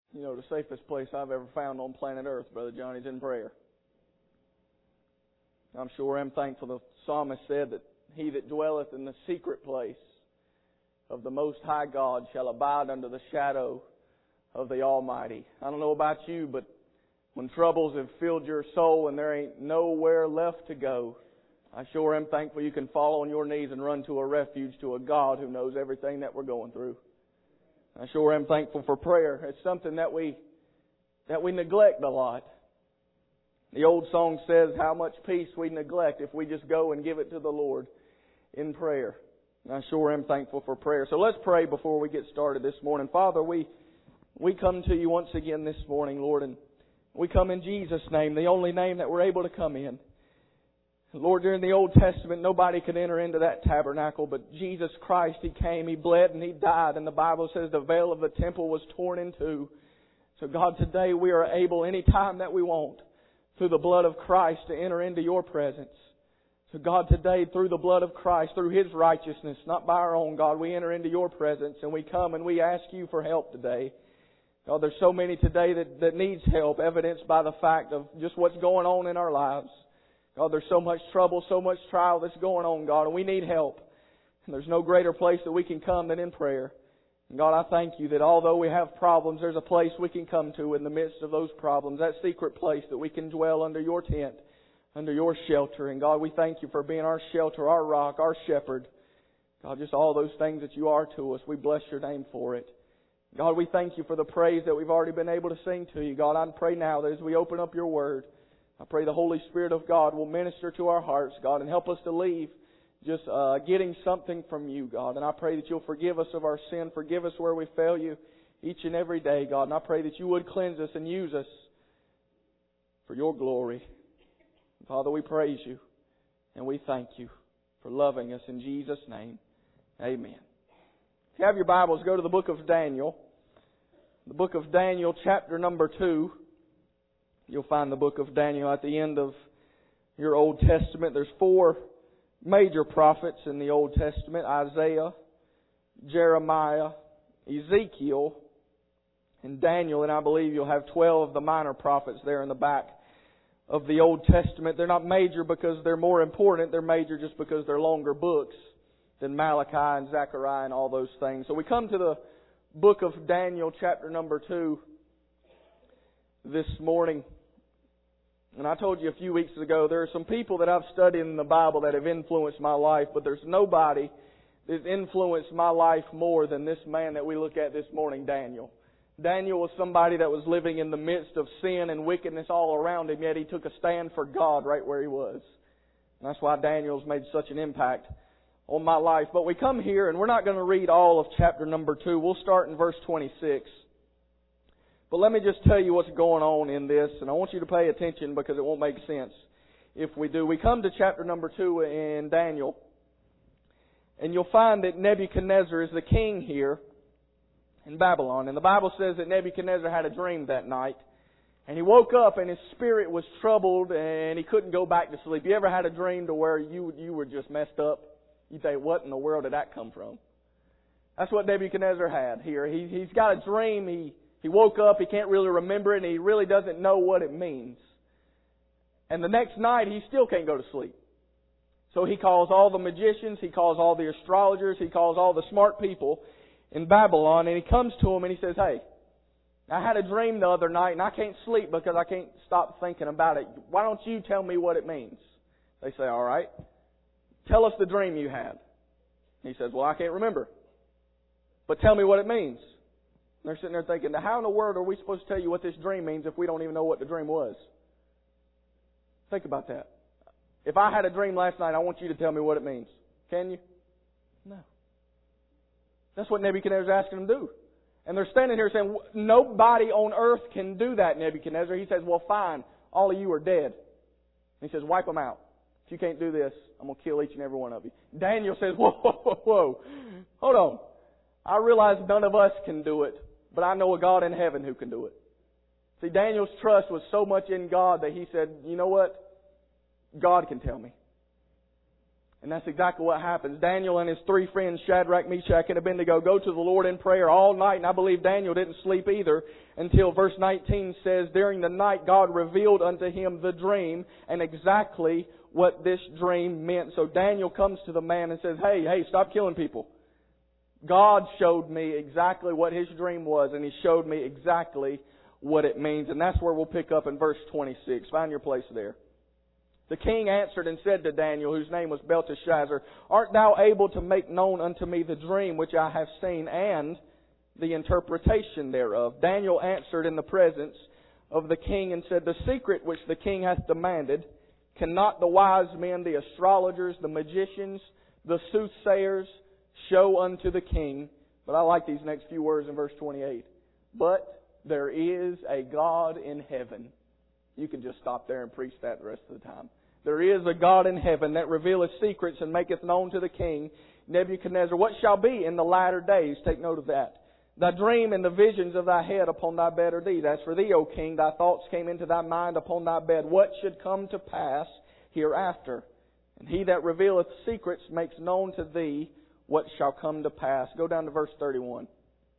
You know, the safest place I've ever found on planet Earth, Brother Johnny, is in prayer. I'm sure I'm thankful the psalmist said that he that dwelleth in the secret place of the Most High God shall abide under the shadow of the Almighty. I don't know about you, but when troubles have filled your soul and there ain't nowhere left to go, I sure am thankful you can fall on your knees and run to a refuge, to a God who knows everything that we're going through. I sure am thankful for prayer. It's something that we neglect a lot. The old song says how much peace we neglect if we just go and give it to the Lord in prayer. And I sure am thankful for prayer. So let's pray before we get started this morning. Father, we come to you once again this morning, Lord, and we come in Jesus' name, the only name that we're able to come in. Lord, during the Old Testament, nobody could enter into that tabernacle, but Jesus Christ, He came, He bled, and He died. And the Bible says the veil of the temple was torn in two. So God, today we are able, any time that we want, through the blood of Christ, to enter into your presence. So God, today, through the blood of Christ, through His righteousness, not by our own, God, we enter into your presence and we come and we ask you for help today. God, there's so many today that needs help, evidenced by the fact of just what's going on in our lives. God, there's so much trouble, so much trial that's going on, God, and we need help. And there's no greater place that we can come than in prayer. And God, I thank you that although we have problems, there's a place we can come to in the midst of those problems, that secret place that we can dwell under your tent, under your shelter. And God, we thank you for being our shelter, our rock, our shepherd. God, just all those things that you are to us, we bless your name for it. God, we thank you for the praise that we've already been able to sing to you. God, I pray now that as we open up your word, I pray the Holy Spirit of God will minister to our hearts, God, and help us to leave just getting something from you, God. And I pray that you'll forgive us of our sin, forgive us where we fail you each and every day, God. And I pray that you would cleanse us and use us for your glory. Father, we praise you and we thank you for loving us in Jesus' name. Amen. If you have your Bibles, go to the book of Daniel. The book of Daniel, chapter number 2. You'll find the book of Daniel at the end of your Old Testament. There's 4 major prophets in the Old Testament: Isaiah, Jeremiah, Ezekiel, and Daniel. And I believe you'll have 12 of the minor prophets there in the back of the Old Testament. They're not major because they're more important. They're major just because they're longer books than Malachi and Zechariah and all those things. So we come to the book of Daniel, chapter number 2, this morning. And I told you a few weeks ago, there are some people that I've studied in the Bible that have influenced my life, but there's nobody that's influenced my life more than this man that we look at this morning, Daniel. Daniel was somebody that was living in the midst of sin and wickedness all around him, yet he took a stand for God right where he was. And that's why Daniel's made such an impact on my life. But we come here, and we're not going to read all of chapter number 2. We'll start in verse 26. But let me just tell you what's going on in this, and I want you to pay attention because it won't make sense if we do. We come to chapter number 2 in Daniel, and you'll find that Nebuchadnezzar is the king here in Babylon. And the Bible says that Nebuchadnezzar had a dream that night, and he woke up and his spirit was troubled and he couldn't go back to sleep. You ever had a dream to where you were just messed up? You think, what in the world did that come from? That's what Nebuchadnezzar had here. He's got a dream. He woke up, he can't really remember it, and he really doesn't know what it means. And the next night, he still can't go to sleep. So he calls all the magicians, he calls all the astrologers, he calls all the smart people in Babylon, and he comes to them and he says, hey, I had a dream the other night, and I can't sleep because I can't stop thinking about it. Why don't you tell me what it means? They say, all right, tell us the dream you had. He says, well, I can't remember. But tell me what it means. They're sitting there thinking, how in the world are we supposed to tell you what this dream means if we don't even know what the dream was? Think about that. If I had a dream last night, I want you to tell me what it means. Can you? No. That's what Nebuchadnezzar is asking them to do. And they're standing here saying, nobody on earth can do that, Nebuchadnezzar. He says, well, fine. All of you are dead. And he says, wipe them out. If you can't do this, I'm going to kill each and every one of you. Daniel says, whoa, whoa, whoa, whoa. Hold on. I realize none of us can do it, but I know a God in heaven who can do it. See, Daniel's trust was so much in God that he said, you know what? God can tell me. And that's exactly what happens. Daniel and his three friends, Shadrach, Meshach, and Abednego, go to the Lord in prayer all night. And I believe Daniel didn't sleep either until verse 19 says, during the night God revealed unto him the dream and exactly what this dream meant. So Daniel comes to the man and says, hey, stop killing people. God showed me exactly what his dream was, and he showed me exactly what it means. And that's where we'll pick up in verse 26. Find your place there. The king answered and said to Daniel, whose name was Belteshazzar, art thou able to make known unto me the dream which I have seen and the interpretation thereof? Daniel answered in the presence of the king and said, the secret which the king hath demanded cannot the wise men, the astrologers, the magicians, the soothsayers show unto the king. But I like these next few words in verse 28. But there is a God in heaven. You can just stop there and preach that the rest of the time. There is a God in heaven that revealeth secrets and maketh known to the king Nebuchadnezzar what shall be in the latter days. Take note of that. Thy dream and the visions of thy head upon thy bed are these. As for thee, O king, thy thoughts came into thy mind upon thy bed. What should come to pass hereafter? And he that revealeth secrets makes known to thee what shall come to pass. Go down to verse 31.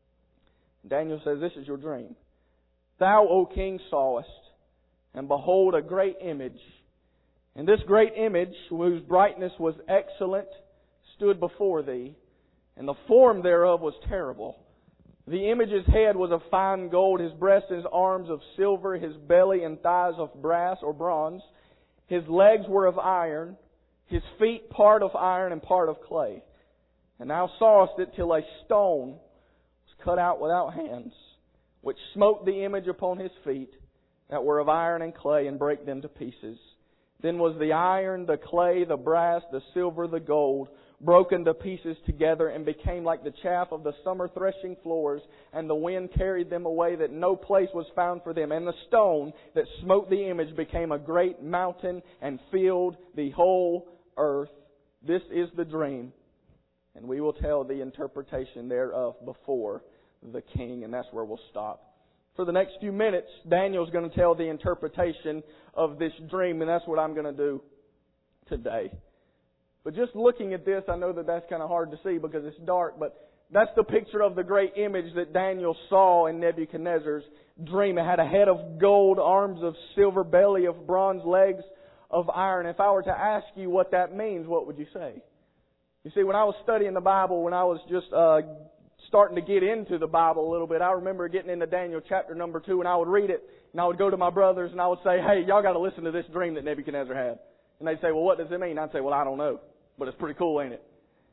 Daniel says, this is your dream. Thou, O king, sawest, and behold, a great image. And this great image, whose brightness was excellent, stood before thee, and the form thereof was terrible. The image's head was of fine gold, his breast and his arms of silver, his belly and thighs of brass or bronze. His legs were of iron, his feet part of iron and part of clay. And thou sawest it till a stone was cut out without hands, which smote the image upon his feet, that were of iron and clay, and brake them to pieces. Then was the iron, the clay, the brass, the silver, the gold, broken to pieces together, and became like the chaff of the summer threshing floors, and the wind carried them away, that no place was found for them. And the stone that smote the image became a great mountain, and filled the whole earth. This is the dream, and we will tell the interpretation thereof before the king. And that's where we'll stop. For the next few minutes, Daniel's going to tell the interpretation of this dream, and that's what I'm going to do today. But just looking at this, I know that that's kind of hard to see because it's dark, but that's the picture of the great image that Daniel saw in Nebuchadnezzar's dream. It had a head of gold, arms of silver, belly of bronze, legs of iron. If I were to ask you what that means, what would you say? You see, when I was studying the Bible, when I was just starting to get into the Bible a little bit, I remember getting into Daniel chapter number 2, and I would read it, and I would go to my brothers, and I would say, hey, y'all got to listen to this dream that Nebuchadnezzar had. And they'd say, well, what does it mean? I'd say, well, I don't know, but it's pretty cool, ain't it?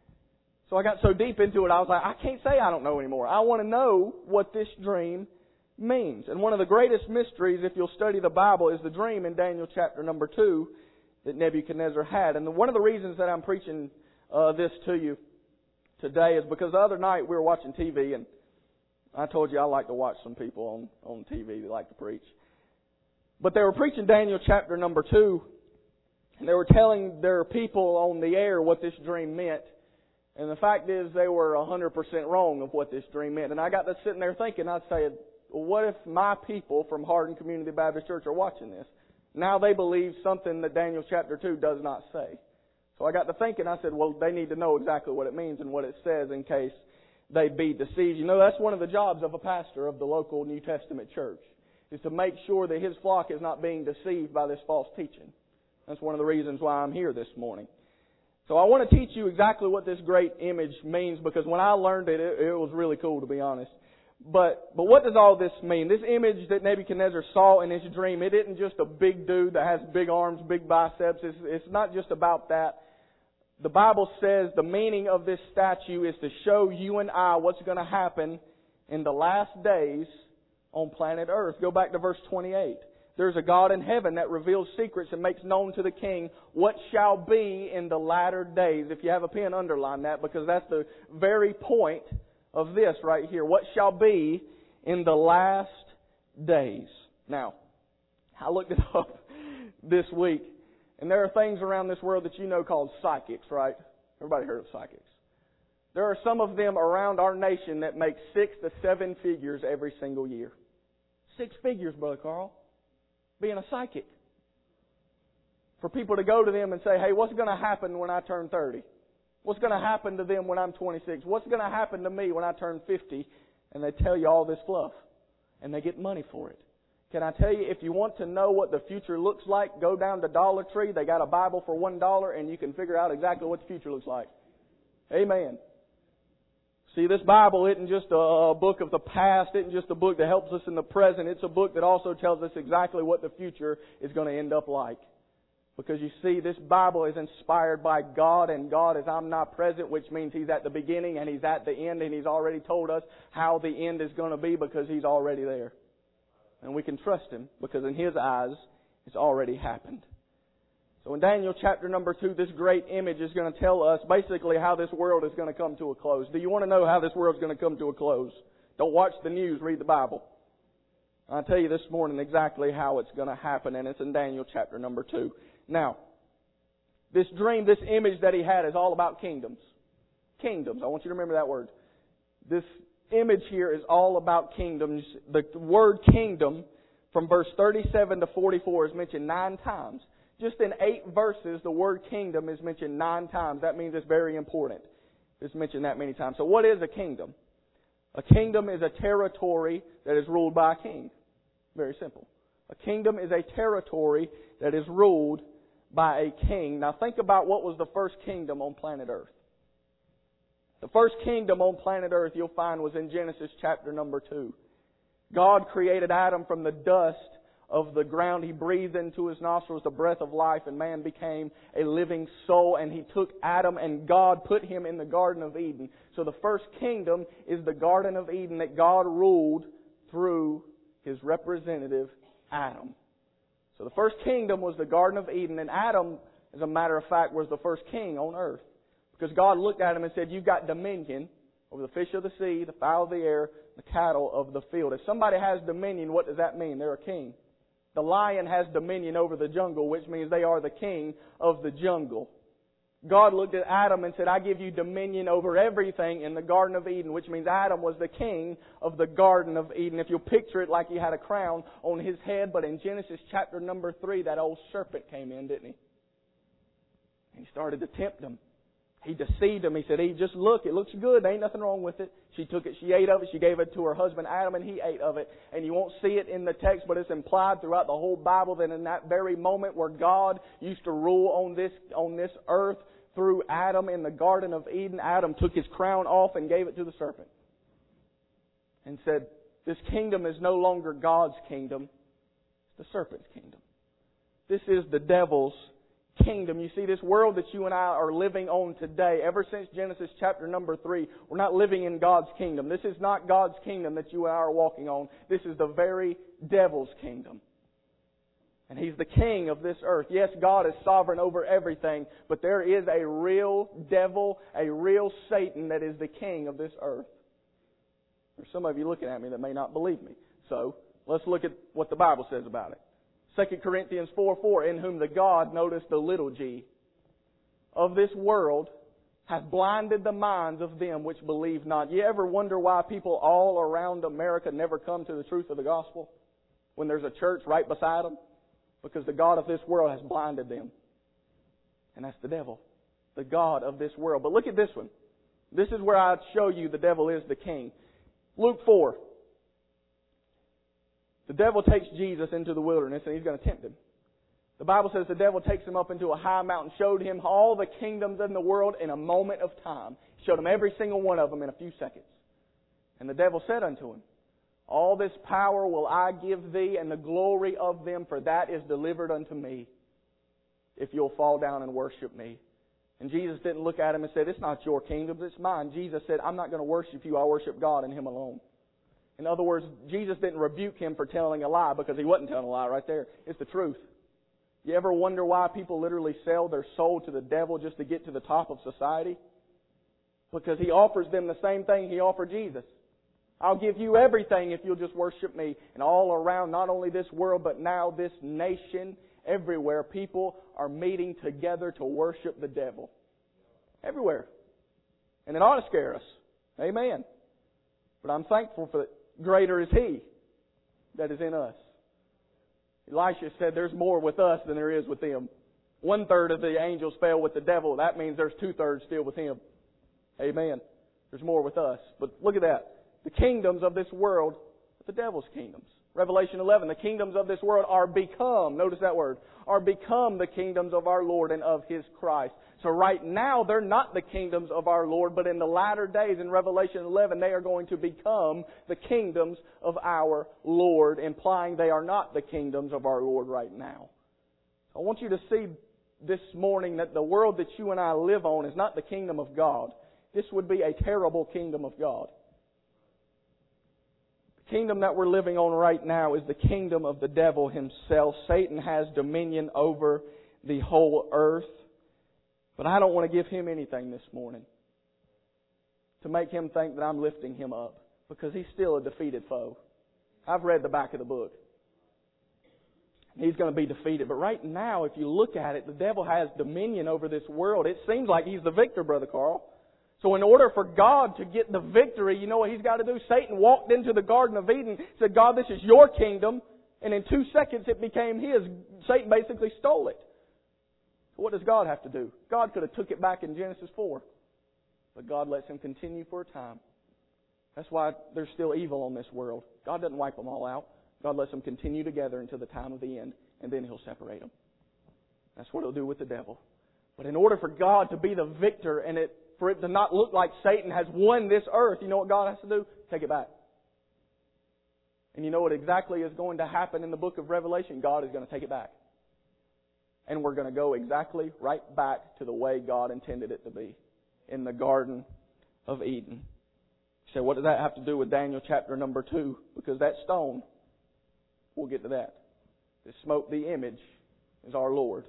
So I got so deep into it, I was like, I can't say I don't know anymore. I want to know what this dream means. And one of the greatest mysteries, if you'll study the Bible, is the dream in Daniel chapter number 2 that Nebuchadnezzar had. And one of the reasons that I'm preaching this to you today is because the other night we were watching TV, and I told you I like to watch some people on TV that like to preach. But they were preaching Daniel chapter number 2, and they were telling their people on the air what this dream meant. And the fact is they were 100% wrong of what this dream meant. And I got to sitting there thinking, I'd say, well, what if my people from Hardin Community Baptist Church are watching this? Now they believe something that Daniel chapter 2 does not say. So I got to thinking, I said, well, they need to know exactly what it means and what it says in case they be deceived. You know, that's one of the jobs of a pastor of the local New Testament church, is to make sure that his flock is not being deceived by this false teaching. That's one of the reasons why I'm here this morning. So I want to teach you exactly what this great image means, because when I learned it, it was really cool, to be honest. But what does all this mean? This image that Nebuchadnezzar saw in his dream, it isn't just a big dude that has big arms, big biceps. It's not just about that. The Bible says the meaning of this statue is to show you and I what's going to happen in the last days on planet Earth. Go back to verse 28. There's a God in heaven that reveals secrets and makes known to the king what shall be in the latter days. If you have a pen, underline that, because that's the very point of this right here. What shall be in the last days. Now, I looked it up this week, and there are things around this world that you know called psychics, right? Everybody heard of psychics. There are some of them around our nation that make 6 to 7 figures every single year. 6 figures, Brother Carl. Being a psychic. For people to go to them and say, hey, what's going to happen when I turn 30? What's going to happen to them when I'm 26? What's going to happen to me when I turn 50? And they tell you all this fluff. And they get money for it. Can I tell you, if you want to know what the future looks like, go down to Dollar Tree. They got a Bible for $1 and you can figure out exactly what the future looks like. Amen. See, this Bible isn't just a book of the past. It isn't just a book that helps us in the present. It's a book that also tells us exactly what the future is going to end up like. Because you see, this Bible is inspired by God, and God is omnipresent, which means He's at the beginning and He's at the end, and He's already told us how the end is going to be because He's already there. And we can trust Him because in His eyes, it's already happened. So in Daniel chapter number 2, this great image is going to tell us basically how this world is going to come to a close. Do you want to know how this world is going to come to a close? Don't watch the news, read the Bible. I'll tell you this morning exactly how it's going to happen, and it's in Daniel chapter number 2. Now, this dream, this image that he had is all about kingdoms. Kingdoms. I want you to remember that word. This image here is all about kingdoms. The word kingdom from verse 37 to 44 is mentioned 9 times. Just in 8 verses, the word kingdom is mentioned 9 times. That means it's very important. It's mentioned that many times. So what is a kingdom? A kingdom is a territory that is ruled by a king. Very simple. A kingdom is a territory that is ruled by a king. Now think about what was the first kingdom on planet Earth. The first kingdom on planet Earth you'll find was in Genesis chapter number 2. God created Adam from the dust of the ground. He breathed into his nostrils the breath of life, and man became a living soul. And He took Adam, and God put him in the Garden of Eden. So the first kingdom is the Garden of Eden that God ruled through His representative, Adam. So the first kingdom was the Garden of Eden, and Adam, as a matter of fact, was the first king on earth. Because God looked at him and said, you've got dominion over the fish of the sea, the fowl of the air, the cattle of the field. If somebody has dominion, what does that mean? They're a king. The lion has dominion over the jungle, which means they are the king of the jungle. God looked at Adam and said, I give you dominion over everything in the Garden of Eden, which means Adam was the king of the Garden of Eden. If you'll picture it like he had a crown on his head, but in Genesis chapter number 3, that old serpent came in, didn't he? And he started to tempt him. He deceived him. He said, hey, just look, it looks good. There ain't nothing wrong with it. She took it, she ate of it, she gave it to her husband Adam, and he ate of it. And you won't see it in the text, but it's implied throughout the whole Bible that in that very moment where God used to rule on this earth through Adam in the Garden of Eden, Adam took his crown off and gave it to the serpent. And said, this kingdom is no longer God's kingdom, it's the serpent's kingdom. This is the devil's kingdom. You see, this world that you and I are living on today, ever since Genesis chapter number 3, we're not living in God's kingdom. This is not God's kingdom that you and I are walking on. This is the very devil's kingdom. And he's the king of this earth. Yes, God is sovereign over everything, but there is a real devil, a real Satan that is the king of this earth. There's some of you looking at me that may not believe me. So, let's look at what the Bible says about it. 2 Corinthians 4:4, in whom the God, notice the little g, of this world hath blinded the minds of them which believe not. You ever wonder why people all around America never come to the truth of the gospel when there's a church right beside them? Because the God of this world has blinded them. And that's the devil. The God of this world. But look at this one. This is where I show you the devil is the king. Luke 4. The devil takes Jesus into the wilderness and he's going to tempt him. The Bible says the devil takes him up into a high mountain, showed him all the kingdoms in the world in a moment of time. Showed him every single one of them in a few seconds. And the devil said unto him, all this power will I give thee, and the glory of them, for that is delivered unto me, if you'll fall down and worship me. And Jesus didn't look at him and said, it's not your kingdom, it's mine. Jesus said, I'm not going to worship you, I worship God and Him alone. In other words, Jesus didn't rebuke him for telling a lie, because he wasn't telling a lie right there. It's the truth. You ever wonder why people literally sell their soul to the devil just to get to the top of society? Because he offers them the same thing he offered Jesus. I'll give you everything if you'll just worship me. And all around, not only this world, but now this nation, everywhere, people are meeting together to worship the devil. Everywhere. And it ought to scare us. Amen. But I'm thankful for that. Greater is He that is in us. Elisha said there's more with us than there is with them. 1/3 of the angels fell with the devil. That means there's 2/3 still with him. Amen. There's more with us. But look at that. The kingdoms of this world are the devil's kingdoms. Revelation 11, the kingdoms of this world are become, notice that word, are become the kingdoms of our Lord and of His Christ. So right now, they're not the kingdoms of our Lord, but in the latter days, in Revelation 11, they are going to become the kingdoms of our Lord, implying they are not the kingdoms of our Lord right now. I want you to see this morning that the world that you and I live on is not the kingdom of God. This would be a terrible kingdom of God. The kingdom that we're living on right now is the kingdom of the devil himself. Satan has dominion over the whole earth. But I don't want to give him anything this morning to make him think that I'm lifting him up, because he's still a defeated foe. I've read the back of the book. He's going to be defeated. But right now, if you look at it, the devil has dominion over this world. It seems like he's the victor, Brother Carl. So in order for God to get the victory, you know what He's got to do? Satan walked into the Garden of Eden, said, God, this is your kingdom. And in 2 seconds it became his. Satan basically stole it. So what does God have to do? God could have took it back in Genesis 4. But God lets him continue for a time. That's why there's still evil on this world. God doesn't wipe them all out. God lets them continue together until the time of the end. And then He'll separate them. That's what He'll do with the devil. But in order for God to be the victor and for it to not look like Satan has won this earth, you know what God has to do? Take it back. And you know what exactly is going to happen in the book of Revelation? God is going to take it back. And we're going to go exactly right back to the way God intended it to be, in the Garden of Eden. You say, what does that have to do with Daniel chapter number 2? Because that stone, we'll get to that. That smote the image is our Lord.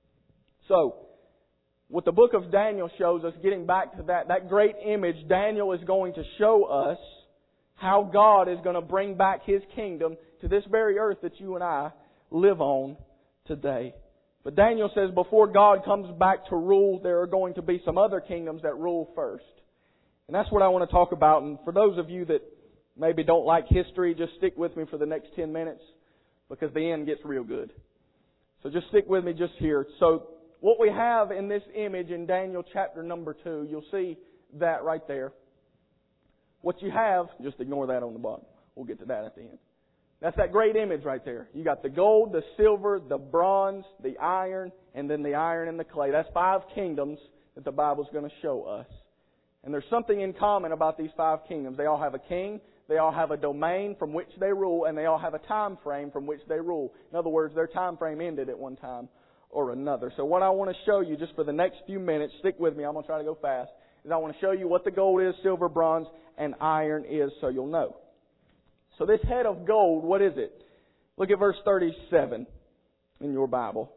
So, what the book of Daniel shows us, getting back to that great image, Daniel is going to show us how God is going to bring back His kingdom to this very earth that you and I live on today. But Daniel says before God comes back to rule, there are going to be some other kingdoms that rule first. And that's what I want to talk about. And for those of you that maybe don't like history, just stick with me for the next 10 minutes, because the end gets real good. So just stick with me just here. So what we have in this image in Daniel chapter number 2, you'll see that right there. What you have, just ignore that on the bottom. We'll get to that at the end. That's that great image right there. You got the gold, the silver, the bronze, the iron, and then the iron and the clay. That's 5 kingdoms that the Bible's going to show us. And there's something in common about these 5 kingdoms. They all have a king, they all have a domain from which they rule, and they all have a time frame from which they rule. In other words, their time frame ended at one time or another. So what I want to show you just for the next few minutes, stick with me, I'm going to try to go fast, is I want to show you what the gold is, silver, bronze, and iron is, so you'll know. So this head of gold, what is it? Look at verse 37 in your Bible.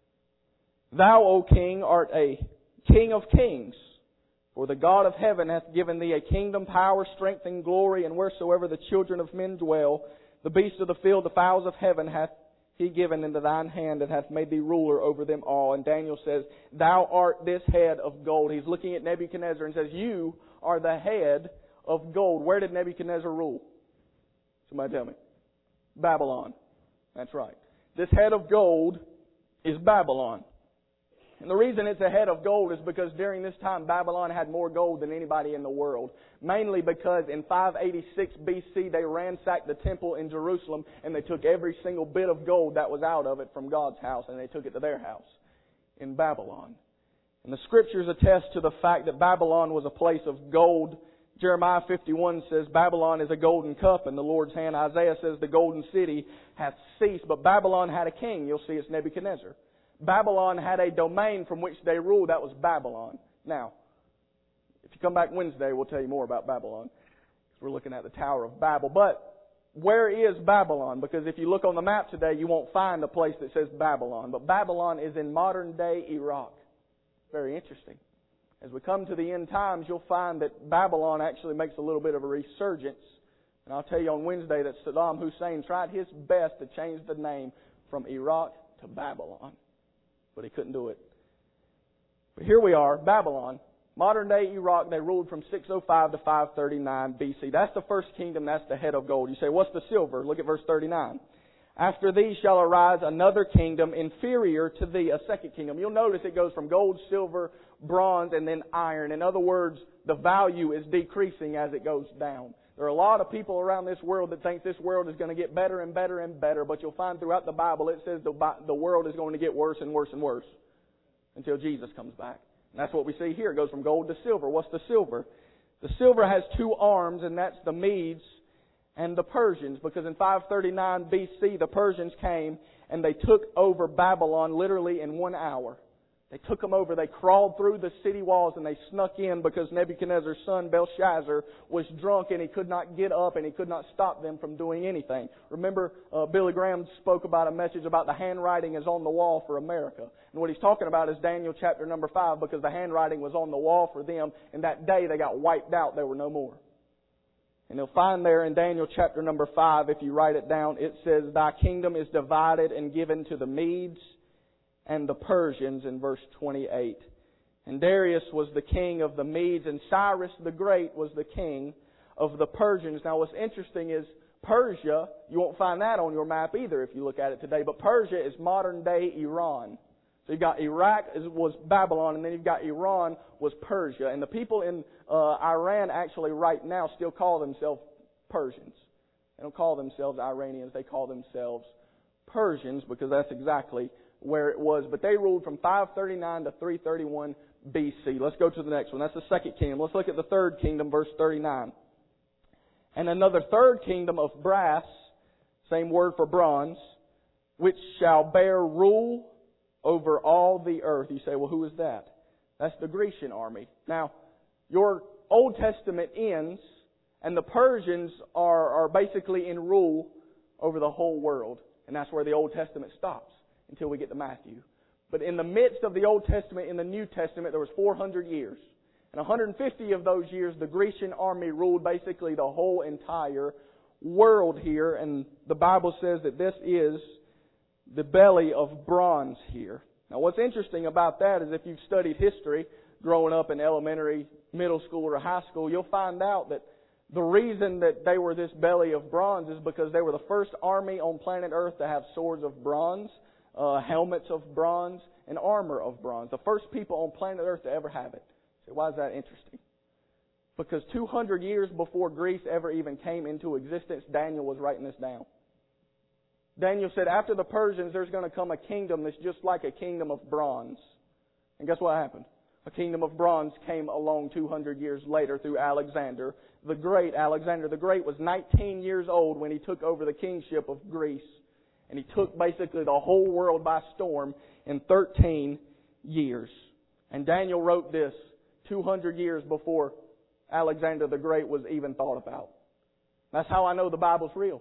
Thou, O King, art a King of kings. For the God of heaven hath given thee a kingdom, power, strength, and glory, and wheresoever the children of men dwell, the beasts of the field, the fowls of heaven hath He given into thine hand, and hath made thee ruler over them all. And Daniel says, Thou art this head of gold. He's looking at Nebuchadnezzar and says, You are the head of gold. Where did Nebuchadnezzar rule? Somebody tell me. Babylon. That's right. This head of gold is Babylon. And the reason it's a head of gold is because during this time Babylon had more gold than anybody in the world. Mainly because in 586 BC they ransacked the temple in Jerusalem and they took every single bit of gold that was out of it from God's house and they took it to their house in Babylon. And the Scriptures attest to the fact that Babylon was a place of gold. Jeremiah 51 says Babylon is a golden cup in the Lord's hand. Isaiah says the golden city hath ceased. But Babylon had a king. You'll see it's Nebuchadnezzar. Babylon had a domain from which they ruled. That was Babylon. Now, if you come back Wednesday, we'll tell you more about Babylon. We're looking at the Tower of Babel. But where is Babylon? Because if you look on the map today, you won't find a place that says Babylon. But Babylon is in modern-day Iraq. Very interesting. As we come to the end times, you'll find that Babylon actually makes a little bit of a resurgence. And I'll tell you on Wednesday that Saddam Hussein tried his best to change the name from Iraq to Babylon. But he couldn't do it. But here we are, Babylon. Modern day Iraq, they ruled from 605 to 539 BC. That's the first kingdom, that's the head of gold. You say, what's the silver? Look at verse 39. After thee shall arise another kingdom inferior to thee, a second kingdom. You'll notice it goes from gold, silver, bronze, and then iron. In other words, the value is decreasing as it goes down. There are a lot of people around this world that think this world is going to get better and better and better, but you'll find throughout the Bible it says the world is going to get worse and worse and worse until Jesus comes back. And that's what we see here. It goes from gold to silver. What's the silver? The silver has two arms, and that's the Medes and the Persians, because in 539 BC the Persians came and they took over Babylon literally in 1 hour. They took them over. They crawled through the city walls and they snuck in because Nebuchadnezzar's son Belshazzar was drunk and he could not get up and he could not stop them from doing anything. Remember, Billy Graham spoke about a message about the handwriting is on the wall for America. And what he's talking about is Daniel chapter number 5, because the handwriting was on the wall for them, and that day they got wiped out. There were no more. And you'll find there in Daniel chapter number 5, if you write it down, it says, Thy kingdom is divided and given to the Medes and the Persians in verse 28. And Darius was the king of the Medes, and Cyrus the Great was the king of the Persians. Now what's interesting is Persia, you won't find that on your map either if you look at it today, but Persia is modern day Iran. So you've got Iraq was Babylon, and then you've got Iran was Persia. And the people in Iran actually right now still call themselves Persians. They don't call themselves Iranians. They call themselves Persians because that's exactly where it was. But they ruled from 539 to 331 BC. Let's go to the next one. That's the second kingdom. Let's look at the third kingdom, verse 39. And another third kingdom of brass, same word for bronze, which shall bear rule over all the earth. You say, well, who is that? That's the Grecian army. Now, your Old Testament ends, and the Persians are basically in rule over the whole world. And that's where the Old Testament stops until we get to Matthew. But in the midst of the Old Testament, in the New Testament, there was 400 years. And 150 of those years, the Grecian army ruled basically the whole entire world here. And the Bible says that this is the belly of bronze here. Now what's interesting about that is if you've studied history growing up in elementary, middle school, or high school, you'll find out that the reason that they were this belly of bronze is because they were the first army on planet Earth to have swords of bronze, helmets of bronze, and armor of bronze. The first people on planet Earth to ever have it. So why is that interesting? Because 200 years before Greece ever even came into existence, Daniel was writing this down. Daniel said, after the Persians, there's going to come a kingdom that's just like a kingdom of bronze. And guess what happened? A kingdom of bronze came along 200 years later through Alexander the Great. Alexander the Great was 19 years old when he took over the kingship of Greece. And he took basically the whole world by storm in 13 years. And Daniel wrote this 200 years before Alexander the Great was even thought about. That's how I know the Bible's real.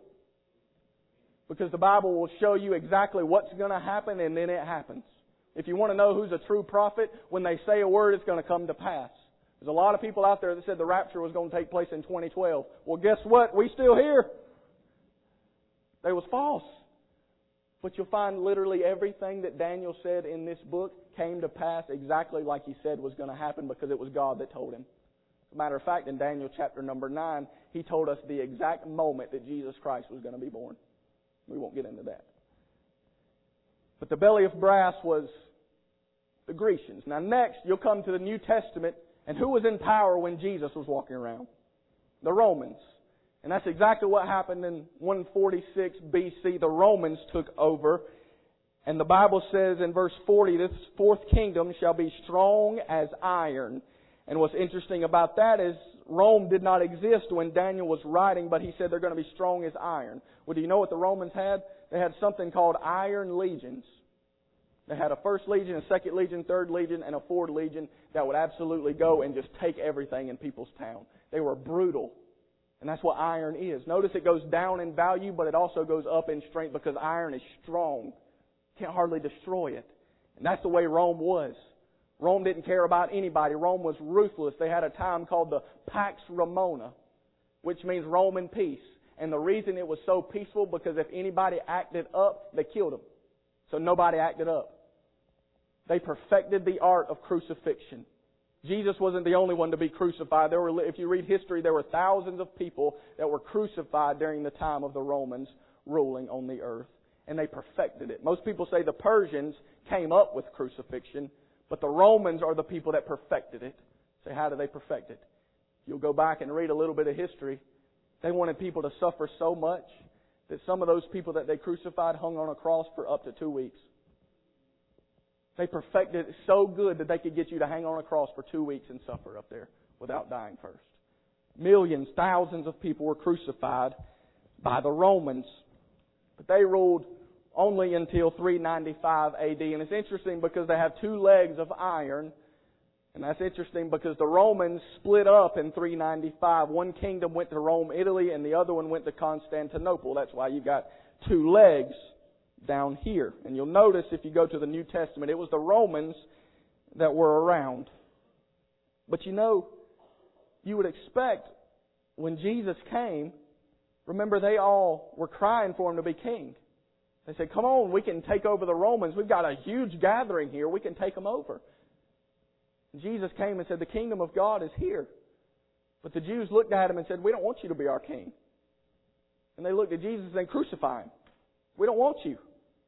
Because the Bible will show you exactly what's going to happen, and then it happens. If you want to know who's a true prophet, when they say a word, it's going to come to pass. There's a lot of people out there that said the rapture was going to take place in 2012. Well, guess what? We still here. They was false. But you'll find literally everything that Daniel said in this book came to pass exactly like he said was going to happen because it was God that told him. As a matter of fact, in Daniel chapter number 9, he told us the exact moment that Jesus Christ was going to be born. We won't get into that. But the belly of brass was the Grecians. Now next, you'll come to the New Testament, and who was in power when Jesus was walking around? The Romans. And that's exactly what happened in 146 BC. The Romans took over. And the Bible says in verse 40, this fourth kingdom shall be strong as iron. And what's interesting about that is Rome did not exist when Daniel was writing, but he said they're going to be strong as iron. Well, do you know what the Romans had? They had something called iron legions. They had a first legion, a second legion, third legion, and a fourth legion that would absolutely go and just take everything in people's town. They were brutal. And that's what iron is. Notice it goes down in value, but it also goes up in strength because iron is strong. Can't hardly destroy it. And that's the way Rome was. Rome didn't care about anybody. Rome was ruthless. They had a time called the Pax Romana, which means Roman peace. And the reason it was so peaceful because if anybody acted up, they killed them. So nobody acted up. They perfected the art of crucifixion. Jesus wasn't the only one to be crucified. If you read history, there were thousands of people that were crucified during the time of the Romans ruling on the earth. and they perfected it. Most people say the Persians came up with crucifixion, but the Romans are the people that perfected it. Say, how do they perfect it? You'll go back and read a little bit of history. They wanted people to suffer so much that some of those people that they crucified hung on a cross for up to 2 weeks. They perfected it so good that they could get you to hang on a cross for 2 weeks and suffer up there without dying first. Millions, thousands of people were crucified by the Romans. But they ruled only until 395 AD. And it's interesting because they have 2 legs of iron. And that's interesting because the Romans split up in 395. One kingdom went to Rome, Italy, and the other one went to Constantinople. That's why you've got 2 legs down here. And you'll notice if you go to the New Testament, it was the Romans that were around. But you know, you would expect when Jesus came, remember they all were crying for Him to be king. They said, come on, we can take over the Romans. We've got a huge gathering here. We can take them over. And Jesus came and said, the kingdom of God is here. But the Jews looked at Him and said, we don't want you to be our king. And they looked at Jesus and said, crucify Him. We don't want you.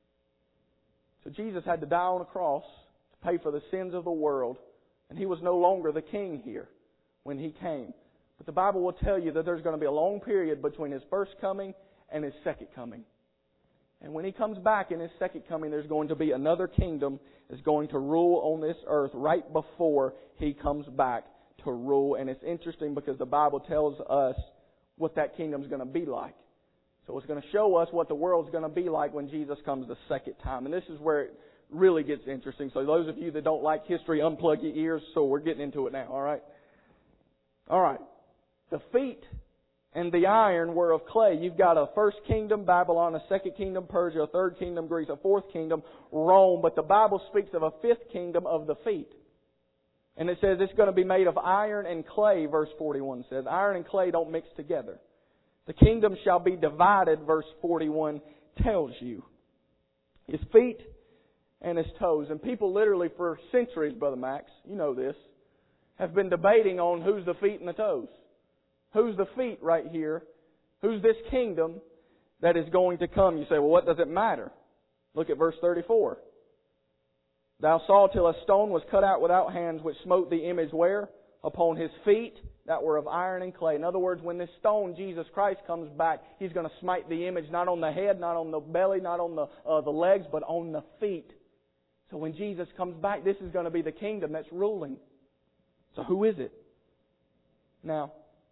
So Jesus had to die on a cross to pay for the sins of the world. And He was no longer the king here when He came. But the Bible will tell you that there's going to be a long period between His first coming and His second coming. And when He comes back in His second coming, there's going to be another kingdom that's going to rule on this earth right before He comes back to rule. And it's interesting because the Bible tells us what that kingdom's going to be like. So it's going to show us what the world's going to be like when Jesus comes the second time. And this is where it really gets interesting. So those of you that don't like history, unplug your ears. So we're getting into it now, all right? All right. The feet and the iron were of clay. You've got a first kingdom, Babylon, a second kingdom, Persia, a third kingdom, Greece, a fourth kingdom, Rome. But the Bible speaks of a fifth kingdom of the feet. And it says it's going to be made of iron and clay, verse 41 says. Iron and clay don't mix together. The kingdom shall be divided, verse 41 tells you. His feet and His toes. And people literally for centuries, Brother Max, you know this, have been debating on who's the feet and the toes. Who's the feet right here? Who's this kingdom that is going to come? You say, well, what does it matter? Look at verse 34. Thou saw till a stone was cut out without hands, which smote the image where? Upon His feet that were of iron and clay. In other words, when this stone, Jesus Christ, comes back, He's going to smite the image not on the head, not on the belly, not on the legs, but on the feet. So when Jesus comes back, this is going to be the kingdom that's ruling. So who is it? Now,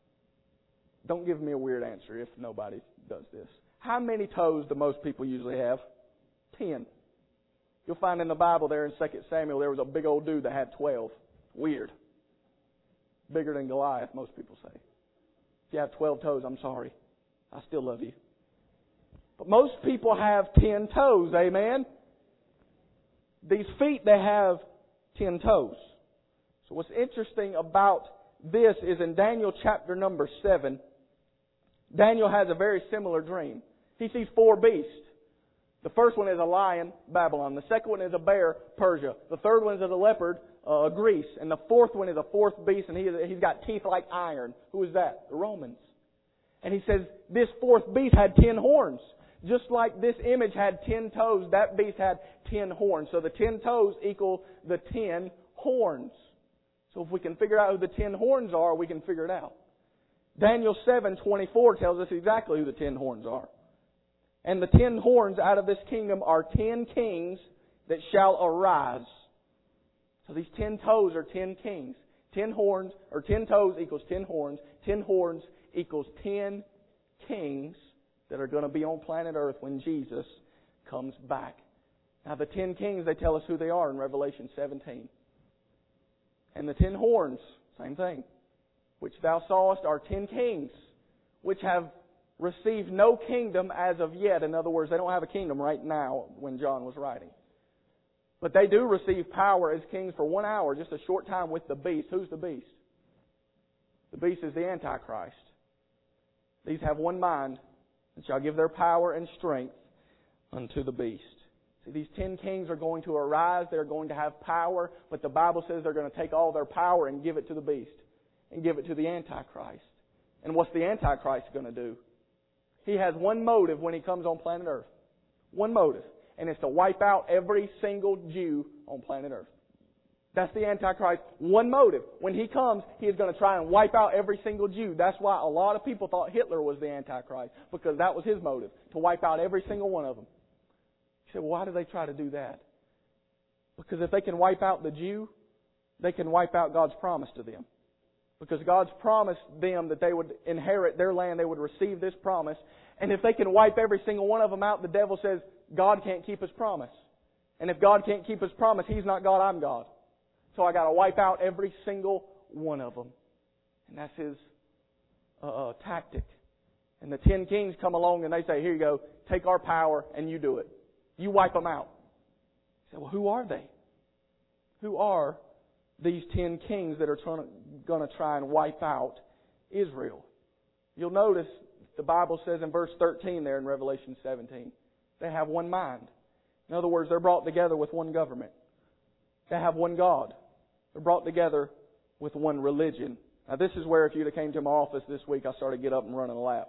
don't give me a weird answer if nobody does this. How many toes do most people usually have? 10. You'll find in the Bible there in 2 Samuel, there was a big old dude that had 12. Weird. Bigger than Goliath, most people say. If you have 12 toes, I'm sorry. I still love you. But most people have 10 toes, amen? These feet, they have 10 toes. So what's interesting about this is in Daniel chapter number 7, Daniel has a very similar dream. He sees 4 beasts. The first one is a lion, Babylon. The second one is a bear, Persia. The third one is a leopard, Greece. And the fourth one is a fourth beast, and he's got teeth like iron. Who is that? The Romans. And he says this fourth beast had 10 horns. Just like this image had 10 toes, that beast had 10 horns. So the 10 toes equal the 10 horns. So if we can figure out who the 10 horns are, we can figure it out. Daniel 7:24 tells us exactly who the 10 horns are. And the 10 horns out of this kingdom are 10 kings that shall arise. So these 10 toes are 10 kings. 10 horns, or 10 toes equals 10 horns. 10 horns equals 10 kings that are going to be on planet Earth when Jesus comes back. Now the 10 kings, they tell us who they are in Revelation 17. And the 10 horns, same thing. Which thou sawest are 10 kings, which have received no kingdom as of yet. In other words, they don't have a kingdom right now when John was writing. But they do receive power as kings for 1 hour, just a short time with the beast. Who's the beast? The beast is the Antichrist. These have one mind and shall give their power and strength unto the beast. See, these 10 kings are going to arise. They're going to have power. But the Bible says they're going to take all their power and give it to the beast. And give it to the Antichrist. And what's the Antichrist going to do? He has one motive when he comes on planet Earth. One motive. And it's to wipe out every single Jew on planet Earth. That's the Antichrist. One motive. When he comes, he is going to try and wipe out every single Jew. That's why a lot of people thought Hitler was the Antichrist, because that was his motive, to wipe out every single one of them. You say, well, why do they try to do that? Because if they can wipe out the Jew, they can wipe out God's promise to them. Because God's promised them that they would inherit their land, they would receive this promise. And if they can wipe every single one of them out, the devil says, God can't keep His promise. And if God can't keep His promise, He's not God, I'm God. So I got to wipe out every single one of them. And that's his tactic. And the 10 kings come along and they say, here you go, take our power and you do it. You wipe them out. You say, well, who are they? Who are these 10 kings that are going to try and wipe out Israel? You'll notice the Bible says in verse 13 there in Revelation 17, they have one mind. In other words, they're brought together with one government. They have one God. They're brought together with one religion. Now this is where if you'd have came to my office this week, I started to get up and running a lap.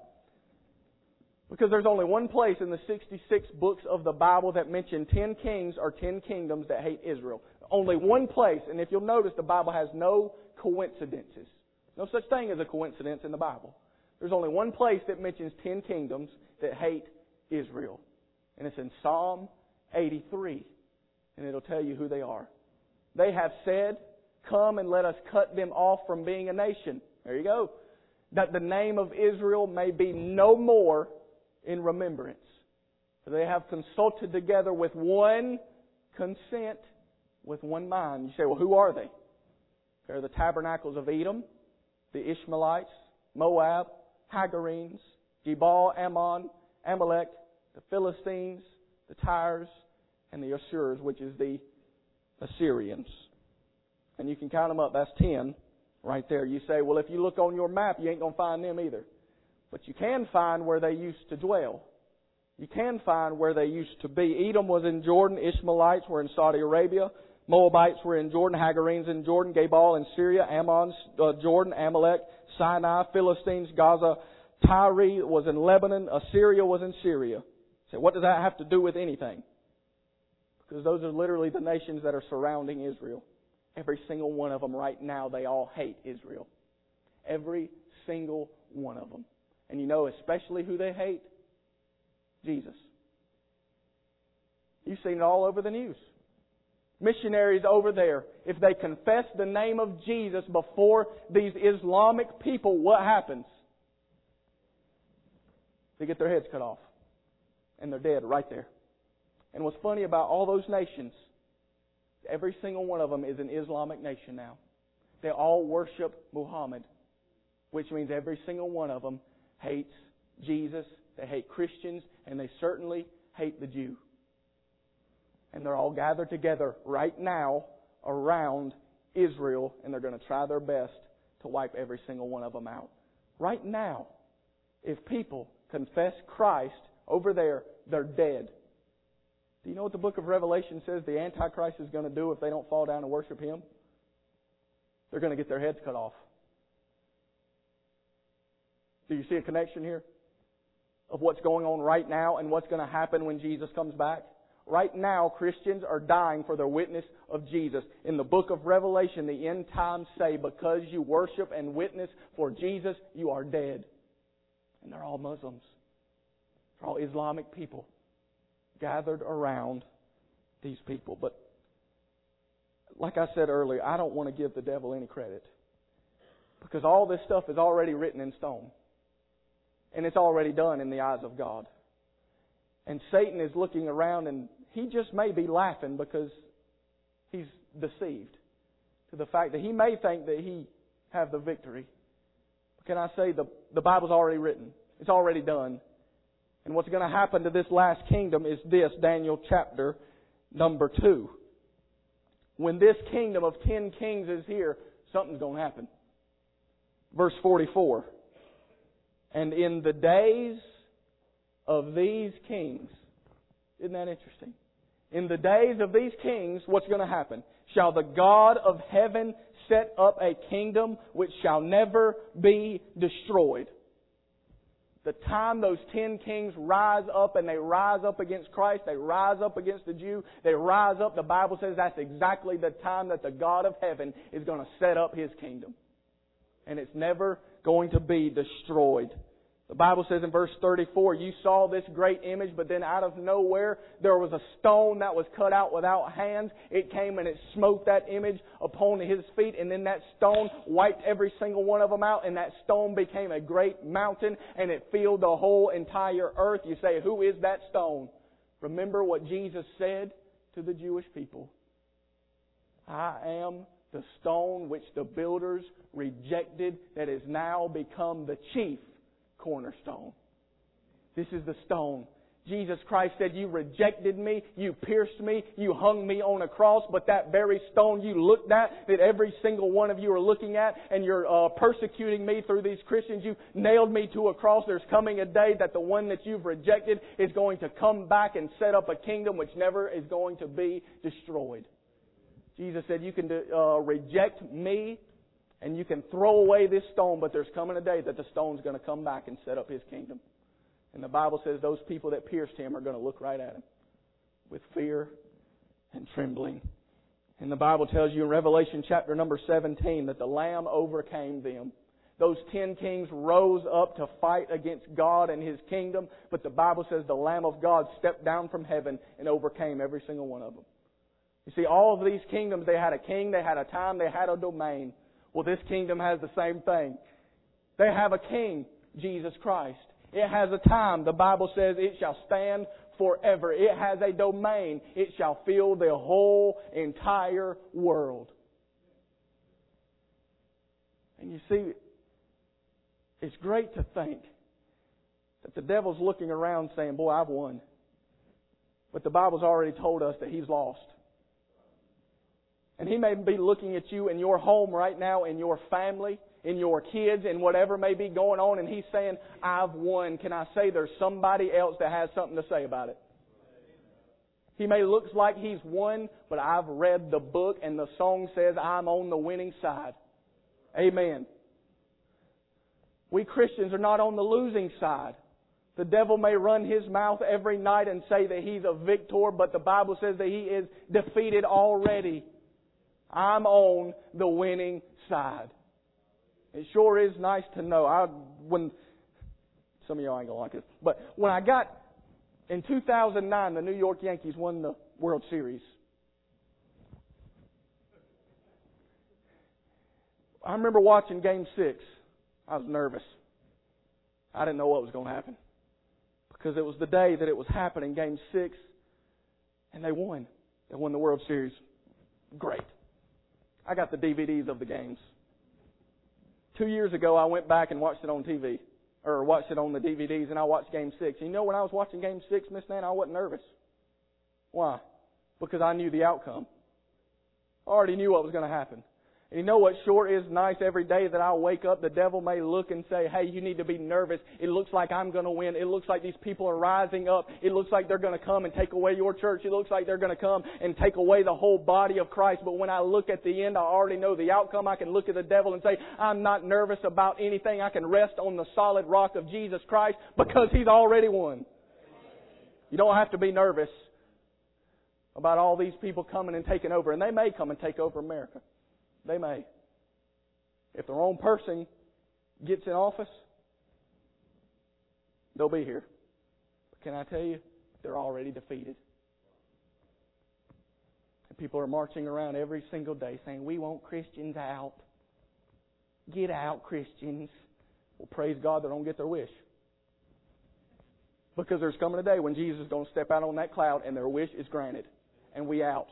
Because there's only one place in the 66 books of the Bible that mention 10 kings or 10 kingdoms that hate Israel. Only one place. And if you'll notice, the Bible has no coincidences. No such thing as a coincidence in the Bible. There's only one place that mentions 10 kingdoms that hate Israel. And it's in Psalm 83. And it'll tell you who they are. They have said, come and let us cut them off from being a nation. There you go. That the name of Israel may be no more in remembrance. They have consulted together with one consent, with one mind. You say, well, who are they? They're the tabernacles of Edom, the Ishmaelites, Moab, Hagarenes, Gebal, Ammon, Amalek, the Philistines, the Tyres, and the Ashurs, which is the Assyrians. And you can count them up. That's 10 right there. You say, well, if you look on your map, you ain't going to find them either. But you can find where they used to dwell. You can find where they used to be. Edom was in Jordan. Ishmaelites were in Saudi Arabia. Moabites were in Jordan. Hagarenes in Jordan. Gebal in Syria. Ammon, Jordan. Amalek, Sinai. Philistines, Gaza. Tyre was in Lebanon. Assyria was in Syria. So what does that have to do with anything? Because those are literally the nations that are surrounding Israel. Every single one of them right now, they all hate Israel. Every single one of them. And you know especially who they hate? Jesus. You've seen it all over the news. Missionaries over there, if they confess the name of Jesus before these Islamic people, what happens? They get their heads cut off. And they're dead right there. And what's funny about all those nations, every single one of them is an Islamic nation now. They all worship Muhammad, which means every single one of them hates Jesus, they hate Christians, and they certainly hate the Jew. And they're all gathered together right now around Israel, and they're going to try their best to wipe every single one of them out. Right now, if people confess Christ over there, they're dead. Do you know what the book of Revelation says the Antichrist is going to do if they don't fall down and worship Him? They're going to get their heads cut off. Do you see a connection here of what's going on right now and what's going to happen when Jesus comes back? Right now, Christians are dying for their witness of Jesus. In the book of Revelation, the end times say, because you worship and witness for Jesus, you are dead. And they're all Muslims. They're all Islamic people gathered around these people. But like I said earlier, I don't want to give the devil any credit. Because all this stuff is already written in stone. And it's already done in the eyes of God. And Satan is looking around and he just may be laughing because he's deceived to the fact that he may think that he have the victory. But can I say the Bible's already written. It's already done. And what's going to happen to this last kingdom is this, Daniel chapter number 2. When this kingdom of 10 kings is here, something's going to happen. Verse 44. And in the days of these kings, isn't that interesting? In the days of these kings, what's going to happen? Shall the God of heaven set up a kingdom which shall never be destroyed. The time those 10 kings rise up and they rise up against Christ, they rise up against the Jew, they rise up, the Bible says that's exactly the time that the God of heaven is going to set up His kingdom. And it's never going to be destroyed. The Bible says in verse 34, you saw this great image, but then out of nowhere there was a stone that was cut out without hands. It came and it smote that image upon His feet, and then that stone wiped every single one of them out, and that stone became a great mountain, and it filled the whole entire earth. You say, who is that stone? Remember what Jesus said to the Jewish people. I am the stone which the builders rejected, that has now become the chief cornerstone. This is the stone. Jesus Christ said, you rejected me, you pierced me, you hung me on a cross, but that very stone you looked at, that every single one of you are looking at, and you're persecuting me through these Christians, you nailed me to a cross. There's coming a day that the one that you've rejected is going to come back and set up a kingdom which never is going to be destroyed. Jesus said, you can reject me, and you can throw away this stone, but there's coming a day that the stone's going to come back and set up His kingdom. And the Bible says those people that pierced Him are going to look right at Him with fear and trembling. And the Bible tells you in Revelation chapter number 17 that the Lamb overcame them. Those 10 kings rose up to fight against God and His kingdom, but the Bible says the Lamb of God stepped down from heaven and overcame every single one of them. You see, all of these kingdoms, they had a king, they had a time, they had a domain. Well, this kingdom has the same thing. They have a king, Jesus Christ. It has a time. The Bible says it shall stand forever. It has a domain. It shall fill the whole entire world. And you see, it's great to think that the devil's looking around saying, boy, I've won. But the Bible's already told us that he's lost. And he may be looking at you in your home right now, in your family, in your kids, and whatever may be going on, and he's saying, I've won. Can I say there's somebody else that has something to say about it? He may look like he's won, but I've read the book, and the song says I'm on the winning side. Amen. We Christians are not on the losing side. The devil may run his mouth every night and say that he's a victor, but the Bible says that he is defeated already. I'm on the winning side. It sure is nice to know. When some of y'all ain't gonna like it, but when I got in 2009, the New York Yankees won the World Series. I remember watching Game 6. I was nervous. I didn't know what was going to happen because it was the day that it was happening, Game 6, and they won. They won the World Series. Great. I got the DVDs of the games. 2 years ago, I went back and watched it on TV, or watched it on the DVDs, and I watched Game 6. And you know, when I was watching Game 6, Miss Nan, I wasn't nervous. Why? Because I knew the outcome. I already knew what was going to happen. And you know what sure is nice every day that I wake up, the devil may look and say, hey, you need to be nervous. It looks like I'm going to win. It looks like these people are rising up. It looks like they're going to come and take away your church. It looks like they're going to come and take away the whole body of Christ. But when I look at the end, I already know the outcome. I can look at the devil and say, I'm not nervous about anything. I can rest on the solid rock of Jesus Christ because He's already won. You don't have to be nervous about all these people coming and taking over. And they may come and take over America. They may. If the wrong person gets in office, they'll be here. But can I tell you, they're already defeated. And people are marching around every single day saying, we want Christians out. Get out, Christians. Well, praise God they don't get their wish. Because there's coming a day when Jesus is going to step out on that cloud and their wish is granted. And we out.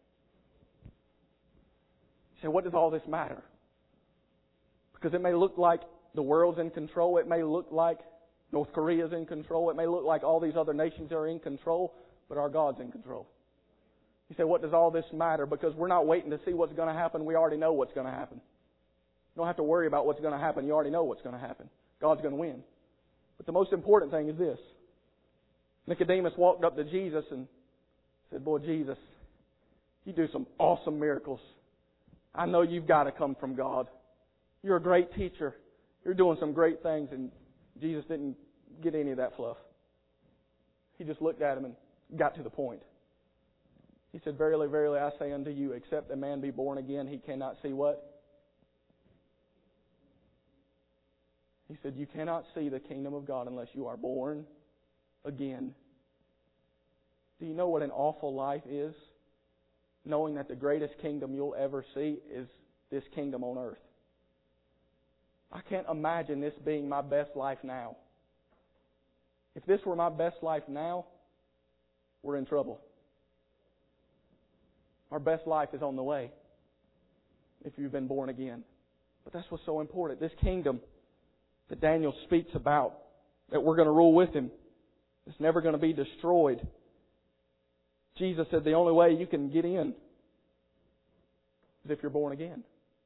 So what does all this matter? Because it may look like the world's in control. It may look like North Korea's in control. It may look like all these other nations are in control. But our God's in control. You say, what does all this matter? Because we're not waiting to see what's going to happen. We already know what's going to happen. You don't have to worry about what's going to happen. You already know what's going to happen. God's going to win. But the most important thing is this. Nicodemus walked up to Jesus and said, boy, Jesus, you do some awesome miracles. I know you've got to come from God. You're a great teacher. You're doing some great things. And Jesus didn't get any of that fluff. He just looked at him and got to the point. He said, "Verily, verily, I say unto you, except a man be born again, he cannot see" what? He said, "You cannot see the kingdom of God unless you are born again." Do you know what an awful life is? Knowing that the greatest kingdom you'll ever see is this kingdom on earth. I can't imagine this being my best life now. If this were my best life now, we're in trouble. Our best life is on the way if you've been born again. But that's what's so important. This kingdom that Daniel speaks about, that we're going to rule with Him, it's never going to be destroyed. Jesus said the only way you can get in is if you're born again.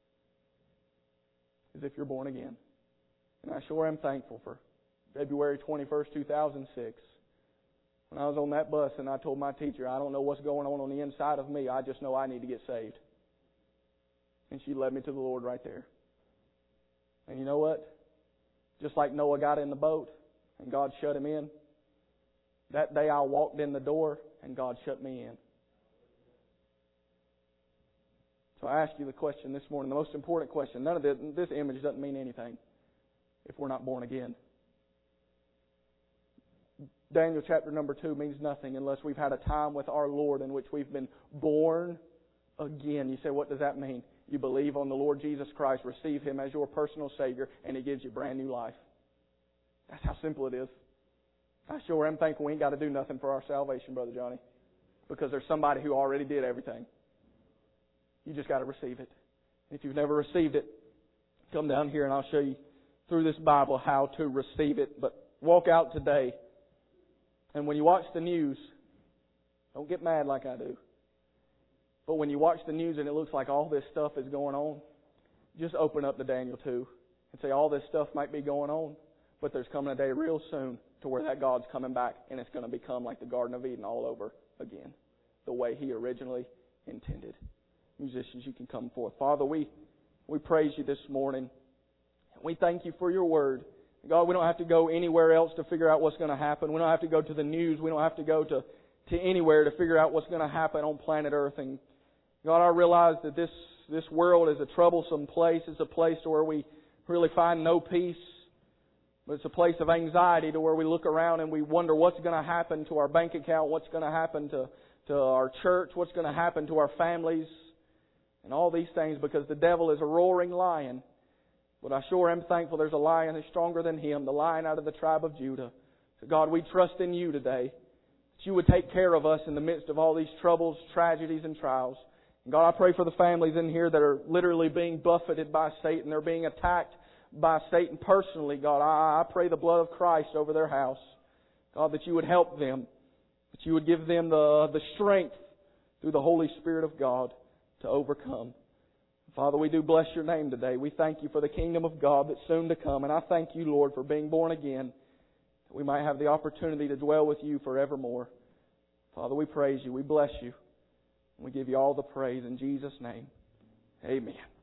Is if you're born again. And I sure am thankful for February 21st, 2006. When I was on that bus and I told my teacher, "I don't know what's going on the inside of me. I just know I need to get saved." And she led me to the Lord right there. And you know what? Just like Noah got in the boat and God shut him in, that day I walked in the door and God shut me in. So I ask you the question this morning, the most important question. None of this image doesn't mean anything if we're not born again. Daniel chapter number 2 means nothing unless we've had a time with our Lord in which we've been born again. You say, what does that mean? You believe on the Lord Jesus Christ, receive Him as your personal Savior, and He gives you brand new life. That's how simple it is. I sure am thankful we ain't got to do nothing for our salvation, Brother Johnny, because there's somebody who already did everything. You just got to receive it. If you've never received it, come down here and I'll show you through this Bible how to receive it. But walk out today, and when you watch the news, don't get mad like I do. But when you watch the news and it looks like all this stuff is going on, just open up to Daniel 2 and say all this stuff might be going on, but there's coming a day real soon to where that God's coming back and it's going to become like the Garden of Eden all over again, the way He originally intended. Musicians, you can come forth. Father, we praise You this morning. We thank You for Your Word. God, we don't have to go anywhere else to figure out what's going to happen. We don't have to go to the news. We don't have to go to anywhere to figure out what's going to happen on planet Earth. And God, I realize that this world is a troublesome place. It's a place where we really find no peace. But it's a place of anxiety to where we look around and we wonder what's going to happen to our bank account, what's going to happen to our church, what's going to happen to our families, and all these things, because the devil is a roaring lion. But I sure am thankful there's a lion who's stronger than him, the Lion out of the tribe of Judah. So God, we trust in You today, that You would take care of us in the midst of all these troubles, tragedies, and trials. And God, I pray for the families in here that are literally being buffeted by Satan. They're being attacked by Satan personally. God, I pray the blood of Christ over their house. God, that You would help them, that You would give them the strength through the Holy Spirit of God to overcome. Father, we do bless Your name today. We thank You for the kingdom of God that's soon to come. And I thank You, Lord, for being born again, that we might have the opportunity to dwell with You forevermore. Father, we praise You. We bless You. We give You all the praise in Jesus' name. Amen.